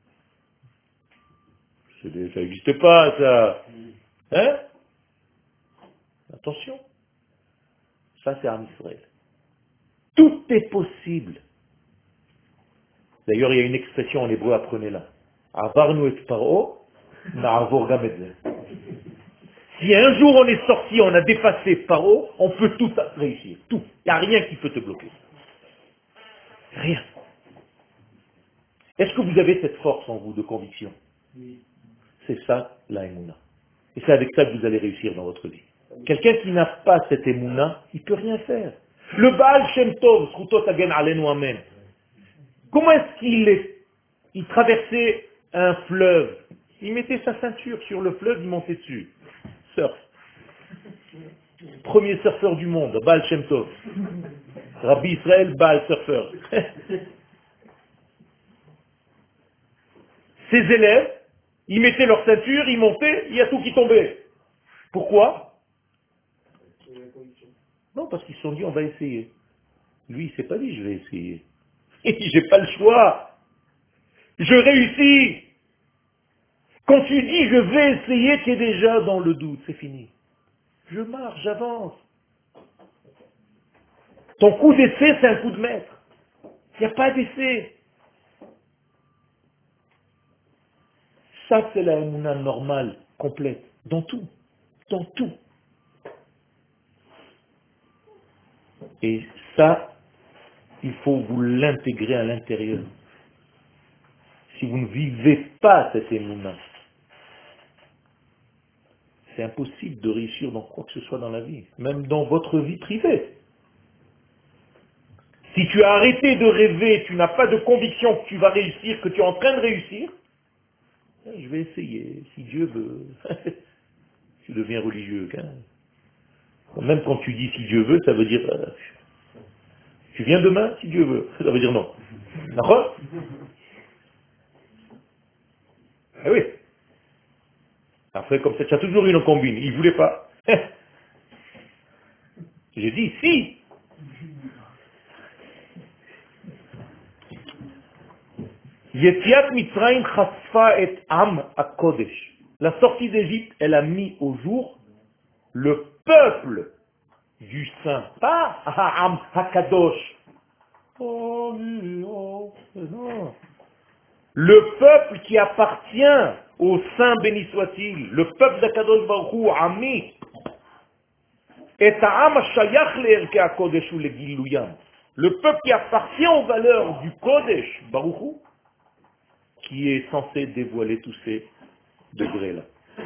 Ça n'existe pas, ça. Hein? Attention. Ça, c'est Am Israël. Tout est possible. D'ailleurs, il y a une expression en hébreu, apprenez-la. Avarnu et paro, na'avor gam et ze. Si un jour on est sorti, on a dépassé paro, on peut tout réussir. Tout. Il n'y a rien qui peut te bloquer. Rien. Est-ce que vous avez cette force en vous de conviction? Oui. C'est ça, la émouna. Et c'est avec ça que vous allez réussir dans votre vie. Quelqu'un qui n'a pas cette émouna, il ne peut rien faire. Le Baal Shem Tov, Zchuto Tagen Alenu Amen. Comment est-ce qu'il est, il traversait un fleuve? Il mettait sa ceinture sur le fleuve, il montait dessus. Surf. Premier surfeur du monde, Baal Shem Tov. Rabbi Israël, Baal surfeur. Ses élèves, ils mettaient leur ceinture, ils montaient, il y a tout qui tombait. Pourquoi? Non, parce qu'ils se sont dit, on va essayer. Lui, il s'est pas dit, je vais essayer. J'ai pas le choix. Je réussis. Quand tu dis, je vais essayer, tu es déjà dans le doute, c'est fini. Je marche, j'avance. Ton coup d'essai, c'est un coup de maître. Il n'y a pas d'essai. Ça, c'est la émouna normale, complète, dans tout. Dans tout. Et ça, il faut vous l'intégrer à l'intérieur. si vous ne vivez pas cette émouna, c'est impossible de réussir dans quoi que ce soit dans la vie, même dans votre vie privée. Si tu as arrêté de rêver, tu n'as pas de conviction que tu vas réussir, que tu es en train de réussir, je vais essayer, si Dieu veut. Tu deviens religieux. Hein. Même quand tu dis si Dieu veut, ça veut dire euh, tu viens demain si Dieu veut. Ça veut dire non. D'accord? Ah oui. Après, comme ça, tu as toujours une combine. Il ne voulait pas. J'ai dit si. Yetziat Mitzrayim chasfa et am hakodesh. La sortie d'Égypte, elle a mis au jour le peuple du saint, pas Ha'am Hakadosh. Oh, oh, non. Le peuple qui appartient au saint béni soit-il, le peuple d'Akadosh Baruch Hu, Ami, et Ha'am Shayach le'erke HaKodesh ou le'giluyam. Le peuple qui appartient aux valeurs du Kodesh Baruch Hu, qui est censé dévoiler tous ces degrés-là.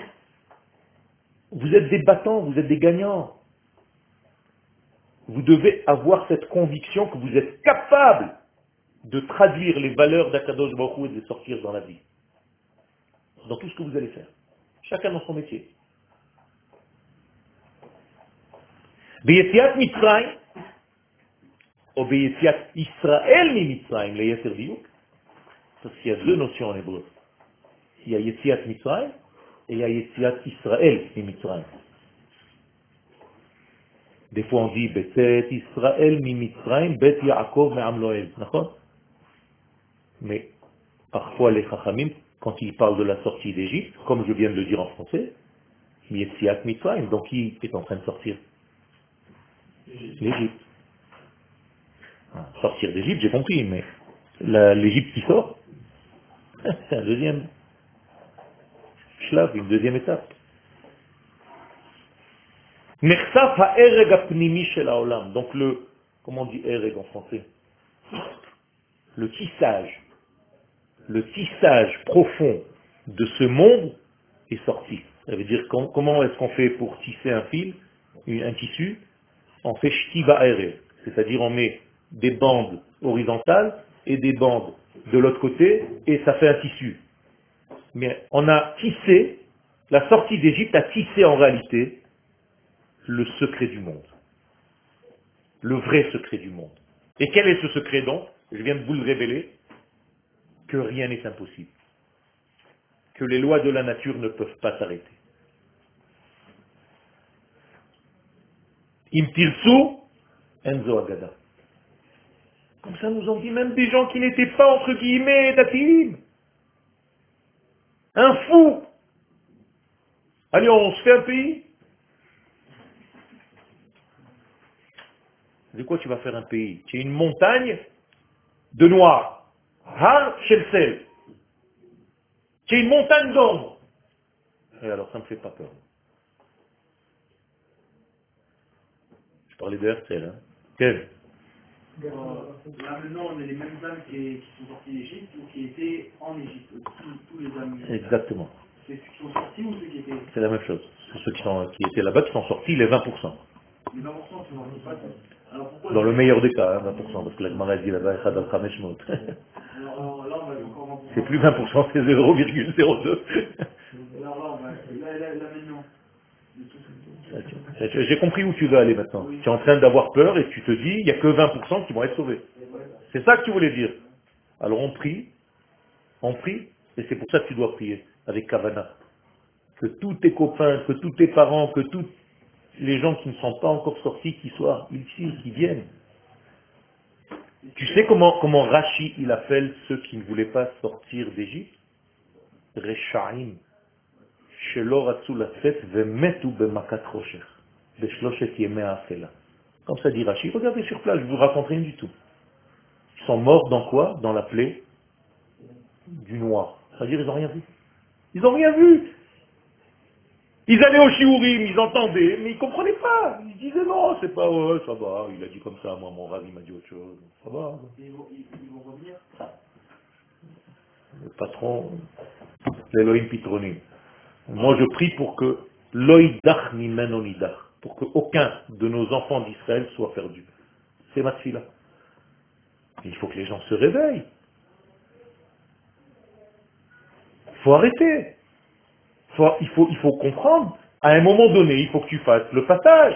Vous êtes des battants, vous êtes des gagnants. Vous devez avoir cette conviction que vous êtes capable de traduire les valeurs d'Akadosh Baruch Hu et de les sortir dans la vie. Dans tout ce que vous allez faire. Chacun dans son métier. Beyetiat Mitzrayim, ou Beyetiat Israël mi Mitzrayim, les Yeser Diouk, parce qu'il y a deux notions en hébreu. Il y a Yetiat Mitzrayim et il y a Yetiat Israël mi Mitzrayim. Des fois on dit Betet Israël mi Mitzrayim, Bet Yaakov me'am Loel. D'accord? Mais parfois les Chachamim, quand ils parlent de la sortie d'Égypte, comme je viens de le dire en français, Yetziat Mitzrayim, donc qui est en train de sortir? L'Égypte. Sortir d'Égypte, j'ai compris, mais la- l'Égypte qui sort, c'est un deuxième shlav, une deuxième étape. Nechsaf ha'ereg ha'pnimi shel ha'olam. Donc le, comment on dit ereg en français? Le tissage. Le tissage profond de ce monde est sorti. Ça veut dire com- comment est-ce qu'on fait pour tisser un fil, une- un tissu? On fait shtiva ereg. C'est-à-dire on met des bandes horizontales et des bandes de l'autre côté et ça fait un tissu. Mais on a tissé, la sortie d'Égypte a tissé en réalité le secret du monde. Le vrai secret du monde. Et quel est ce secret donc? Je viens de vous le révéler, que rien n'est impossible. Que les lois de la nature ne peuvent pas s'arrêter. Im tirsu, enzo agada. Comme ça nous ont dit même des gens qui n'étaient pas entre guillemets datim. Un fou. Allez, on se fait un pays. De quoi tu vas faire un pays? Tu as une montagne de noir. Har Shelsel. Tu as une montagne d'ombre. Et alors, ça ne me fait pas peur. Je parlais de Herzl, hein. Quel? Euh, là maintenant, on a les mêmes âmes qui, qui sont sorties d'Égypte ou qui étaient en Égypte. Tous, tous les âmes. Exactement. C'est ceux qui sont sortis ou ceux qui étaient. C'est la même chose. C'est ceux qui, sont, qui étaient là-bas qui sont sortis, les vingt pour cent. Les vingt pour cent qui sont sortis pas tous. Alors pourquoi? Dans le meilleur des cas, hein, vingt pour cent, parce que la Gemara dit là-bas, Echad al Chamesh Mot. Alors, alors là, on va encore vingt pour cent. C'est plus vingt pour cent, c'est zéro virgule zéro deux. Alors là, on va. Là, là, là maintenant. J'ai compris où tu veux aller maintenant. Tu es en train d'avoir peur et tu te dis, il n'y a que vingt pour cent qui vont être sauvés. C'est ça que tu voulais dire. Alors on prie, on prie, et c'est pour ça que tu dois prier, avec Kavana. Que tous tes copains, que tous tes parents, que tous les gens qui ne sont pas encore sortis, qui soient ici, qui viennent. Tu sais comment, comment Rashi, il appelle ceux qui ne voulaient pas sortir d'Égypte? Reshaim. Shelo ratzu latzet vemetu bemakat roshech. Beshloshet yemei ha'afela. Comme ça dit Rashi. Regardez sur place, je vous raconte rien du tout. Ils sont morts dans quoi? Dans la plaie du noir. C'est-à-dire ils n'ont rien vu. Ils n'ont rien vu. Ils allaient au shiurim, ils entendaient, mais ils ne comprenaient pas. Ils disaient non, c'est pas, ouais, ça va, il a dit comme ça, moi mon ravi m'a dit autre chose. Ça va. Ils vont, ils, ils vont revenir. le patron, l'Elohim Pitronim. Moi je prie pour que l'oïdach nimen onidach, pour qu'aucun de nos enfants d'Israël soit perdu. C'est ma tfila. Il faut que les gens se réveillent. Il faut arrêter. Faut- il, faut, il faut comprendre. À un moment donné, il faut que tu fasses le passage.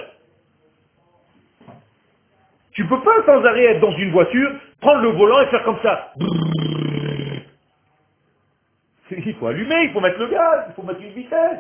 Tu peux pas sans arrêt être dans une voiture, prendre le volant et faire comme ça. Il faut allumer, il faut mettre le gaz, il faut mettre une vitesse.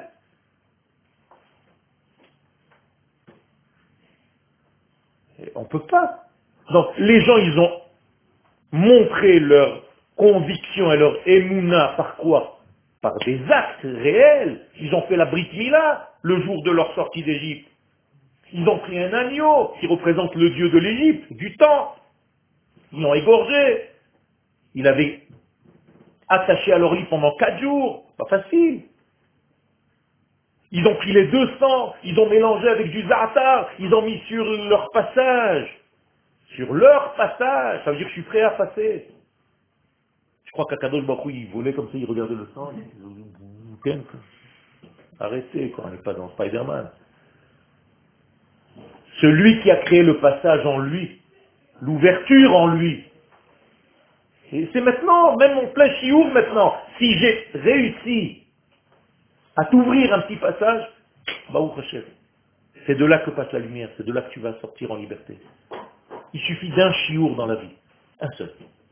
Et on peut pas. Donc les gens, ils ont montré leur conviction et leur émouna par quoi? Par des actes réels. Ils ont fait la Brit Mila le jour de leur sortie d'Égypte. Ils ont pris un agneau qui représente le dieu de l'Égypte, du temps. Ils l'ont égorgé. Il avait attaché à leur lit pendant quatre jours. Pas facile. Ils ont pris les deux sangs, ils ont mélangé avec du za'atar, ils ont mis sur leur passage. Sur leur passage. Ça veut dire que je suis prêt à passer. Je crois qu'Akadosh Baruch Hu, il volait comme ça, il regardait le sang. Il disait, arrêtez, quoi, on n'est pas dans Spider-Man. Celui qui a créé le passage en lui, l'ouverture en lui. Et c'est maintenant, même en plein chiour maintenant, si j'ai réussi à t'ouvrir un petit passage, Baruch Hashem. C'est de là que passe la lumière, c'est de là que tu vas sortir en liberté. Il suffit d'un chiour dans la vie, un seul,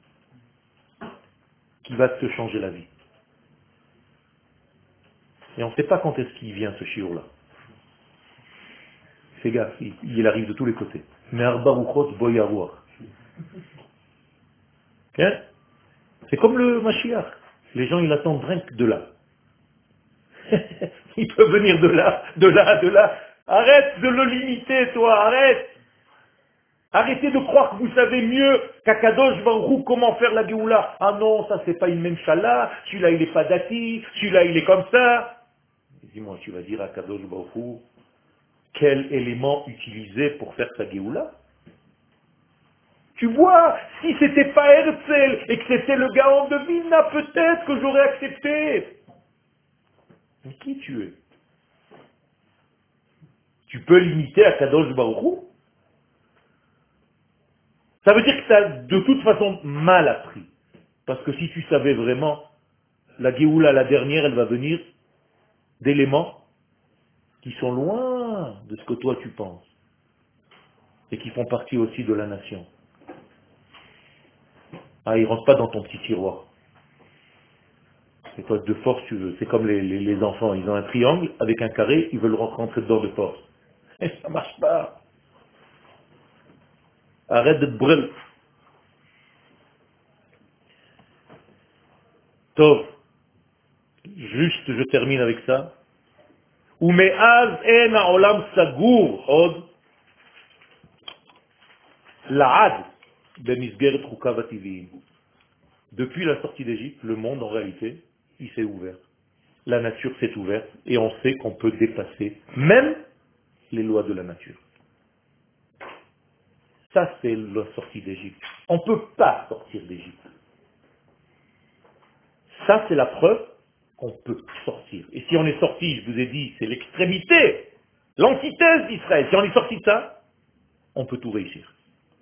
qui va te changer la vie. Et on ne sait pas quand est-ce qu'il vient ce chiour-là. Fais gaffe, il, il arrive de tous les côtés. Mais Arba Ruchot Boyarouach. Hein? C'est comme le Mashiach. Les gens, ils attendent rien que de là. Il peut venir de là, de là, de là. Arrête de le limiter, toi, arrête. Arrêtez de croire que vous savez mieux qu'Akadosh Baruch Hu comment faire la Géoula. Ah non, ça c'est pas une même chala, celui-là il est pas dati, celui-là il est comme ça. Dis-moi, tu vas dire à Akadosh Baruch Hu quel élément utiliser pour faire sa Géoula? Tu vois, si c'était pas Herzl et que c'était le Gaon de Vilna, peut-être que j'aurais accepté. Mais qui tu es? Tu peux limiter à Kadosh Baruch Hu? Ça veut dire que tu as de toute façon mal appris. Parce que si tu savais vraiment, la Géoula, la dernière, elle va venir d'éléments qui sont loin de ce que toi tu penses. Et qui font partie aussi de la nation. Ah, ils ne rentrent pas dans ton petit tiroir. Et toi, de force, tu veux. C'est comme les, les, les enfants. Ils ont un triangle avec un carré, ils veulent rentrer dedans de force. Et ça ne marche pas. Arrête de te brûler. Tov. Juste, je termine avec ça. Ume'az en ha'olam sagur od la'ad b'misgeret chukav hativiyim. Depuis la sortie d'Égypte, le monde, en réalité, il s'est ouvert. La nature s'est ouverte et on sait qu'on peut dépasser même les lois de la nature. Ça, c'est la sortie d'Égypte. On ne peut pas sortir d'Égypte. Ça, c'est la preuve qu'on peut sortir. Et si on est sorti, je vous ai dit, c'est l'extrémité, l'antithèse d'Israël. Si on est sorti de ça, on peut tout réussir.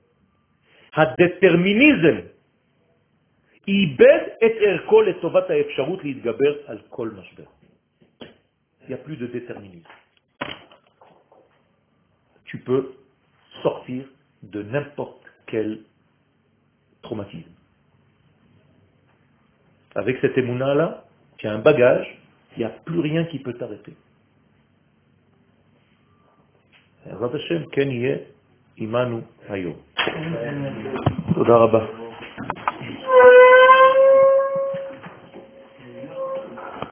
הדטרמיניזם איבד את ערכו לטובת האפשרות להתגבר על כל משבר. Il n'y a plus de déterminisme. Tu peux sortir de n'importe quel traumatisme. Avec cette émouna-là, tu as un bagage, il n'y a plus rien qui peut t'arrêter. Rav Hashem, ken yeh imanu hayom. Toda rabba.